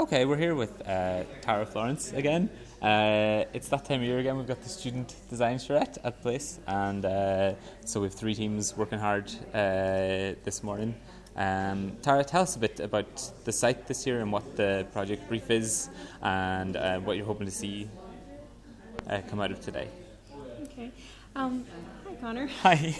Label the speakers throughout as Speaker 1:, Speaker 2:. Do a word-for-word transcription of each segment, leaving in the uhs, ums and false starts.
Speaker 1: Okay, we're here with uh, Tara Florence again. Uh, it's that time of year again. We've got the Student Design Charrette at place, and uh, so we have three teams working hard uh, this morning. Um, Tara, tell us a bit about the site this year and what the project brief is, and uh, what you're hoping to see uh, come out of today.
Speaker 2: Okay. Um, hi, Connor.
Speaker 1: Hi.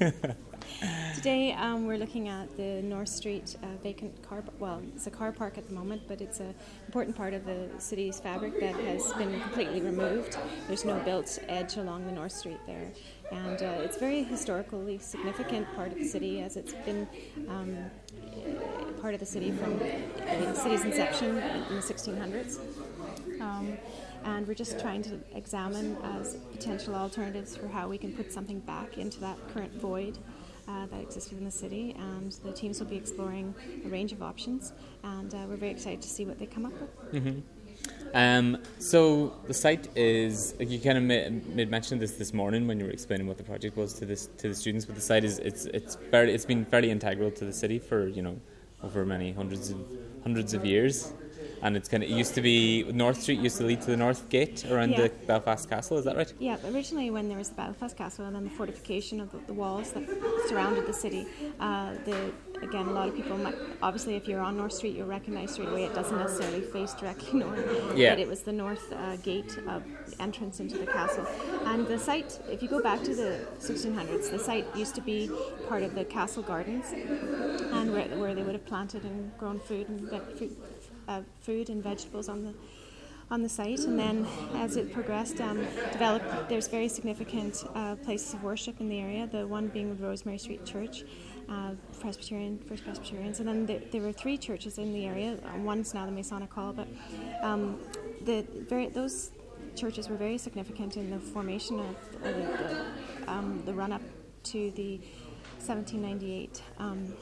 Speaker 2: Today um, we're looking at the North Street uh, vacant car. Well, it's a car park at the moment, but it's an important part of the city's fabric that has been completely removed. There's no built edge along the North Street there, and uh, it's a very historically significant part of the city, as it's been um, part of the city from the city's inception in the sixteen hundreds. Um, and we're just trying to examine as potential alternatives for how we can put something back into that current void uh, that existed in the city, and the teams will be exploring a range of options, and uh, we're very excited to see what they come up with.
Speaker 1: Mm-hmm. Um, so the site is, like, you kind of made, made mention of this this morning when you were explaining what the project was to this to the students, but the site is it's it's fairly, it's been fairly integral to the city for, you know, over many hundreds of hundreds of years. And it's kind of, it used to be, North Street used to lead to the North Gate around
Speaker 2: Yeah.
Speaker 1: the Belfast Castle, is that right?
Speaker 2: Yeah, originally when there was the Belfast Castle and then the fortification of the, the walls that surrounded the city, uh, the again, a lot of people might, obviously if you're on North Street, you'll recognize straight away it doesn't necessarily face directly north,
Speaker 1: Yeah.
Speaker 2: but it was the north uh, gate of entrance into the castle. And the site, if you go back to the sixteen hundreds, the site used to be part of the castle gardens, and where, where they would have planted and grown food and ve- fruit, uh, food and vegetables on the on the site. And then as it progressed, um, developed, there's very significant uh, places of worship in the area, the one being Rosemary Street Church, uh, Presbyterian, First Presbyterians, and then there, there were three churches in the area. Um, one's now the Masonic Hall, but um, the very those churches were very significant in the formation of uh, the, um, the run-up to the seventeen ninety-eight um,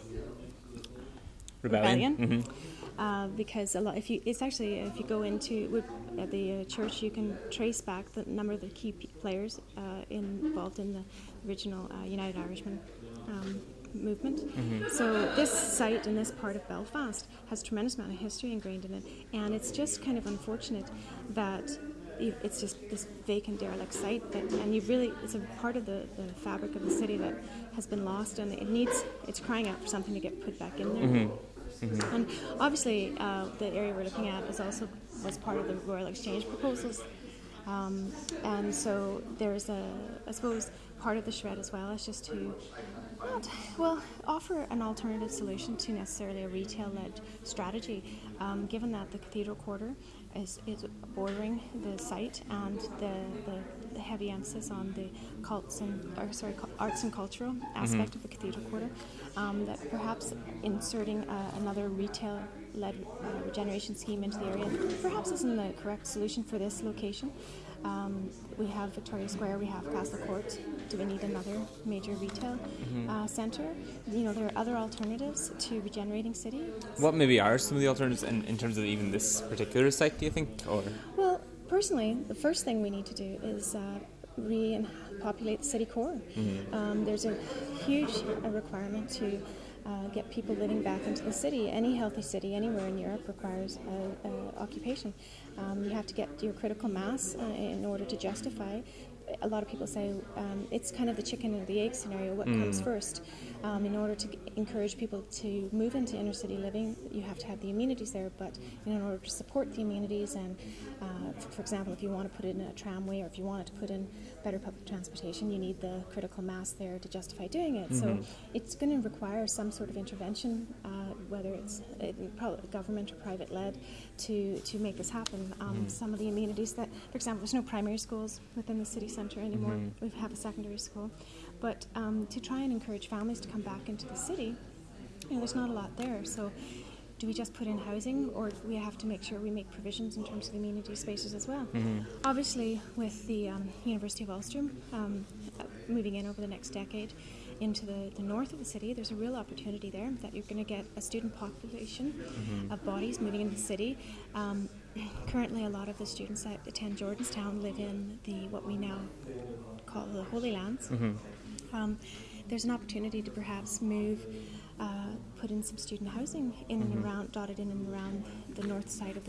Speaker 1: Rebellion.
Speaker 2: rebellion.
Speaker 1: Mm-hmm.
Speaker 2: Uh, because a lot, if you, it's actually if you go into with, uh, the uh, church, you can trace back the number of the key p- players uh, involved in the original uh, United Irishman um, movement.
Speaker 1: Mm-hmm.
Speaker 2: So this site and this part of Belfast has a tremendous amount of history ingrained in it, and it's just kind of unfortunate that you- it's just this vacant, derelict site that, and you really, it's a part of the, the fabric of the city that has been lost, and it needs, it's crying out for something to get put back in there.
Speaker 1: Mm-hmm. Mm-hmm.
Speaker 2: And obviously, uh, the area we're looking at is also was part of the Royal Exchange proposals, um, and so there's a, I suppose, part of the charrette as well is just to, not, well, offer an alternative solution to necessarily a retail-led strategy, um, given that the Cathedral Quarter is, is bordering the site, and the, the, the heavy emphasis on the cults and, or sorry, arts and cultural aspect
Speaker 1: Mm-hmm.
Speaker 2: of the Cathedral Quarter. Um, that perhaps inserting uh, another retail-led uh, regeneration scheme into the area perhaps isn't the correct solution for this location. Um, we have Victoria Square, we have Castle Court. Do we need another major retail
Speaker 1: Mm-hmm.
Speaker 2: uh, centre? You know, there are other alternatives to regenerating city.
Speaker 1: What maybe are some of the alternatives in, in terms of even this particular site, do you think? Or
Speaker 2: Well, personally, the first thing we need to do is uh, repopulate the city core.
Speaker 1: Mm-hmm.
Speaker 2: Um, there's a huge uh, requirement to uh, get people living back into the city. Any healthy city anywhere in Europe requires uh, uh, occupation. Um, you have to get your critical mass uh, in order to justify. A lot of people say um, it's kind of the chicken or the egg scenario. What
Speaker 1: Mm.
Speaker 2: comes first? Um, in order to g- encourage people to move into inner city living, you have to have the amenities there. But in order to support the amenities, and uh, f- for example, if you want to put in a tramway or if you wanted to put in better public transportation, you need the critical mass there to justify doing it.
Speaker 1: Mm-hmm.
Speaker 2: So it's going to require some sort of intervention, uh, whether it's uh, pro- government or private led, to to make this happen. Um,
Speaker 1: Mm-hmm.
Speaker 2: Some of the amenities that, for example, there's no primary schools within the city centre anymore.
Speaker 1: Mm-hmm.
Speaker 2: We have a secondary school, but um, to try and encourage families to come back into the city, you know, there's not a lot there. So do we just put in housing, or do we have to make sure we make provisions in terms of amenity spaces as well?
Speaker 1: Mm-hmm.
Speaker 2: Obviously, with the um, University of Ulster um, uh, moving in over the next decade into the, the north of the city, there's a real opportunity there that you're going to get a student population
Speaker 1: Mm-hmm.
Speaker 2: of bodies moving into the city. Um, currently, a lot of the students that attend Jordanstown live in the what we now call the Holy Lands.
Speaker 1: Mm-hmm.
Speaker 2: Um, there's an opportunity to perhaps move, uh, put in some student housing in
Speaker 1: Mm-hmm.
Speaker 2: and around, dotted in and around the north side of the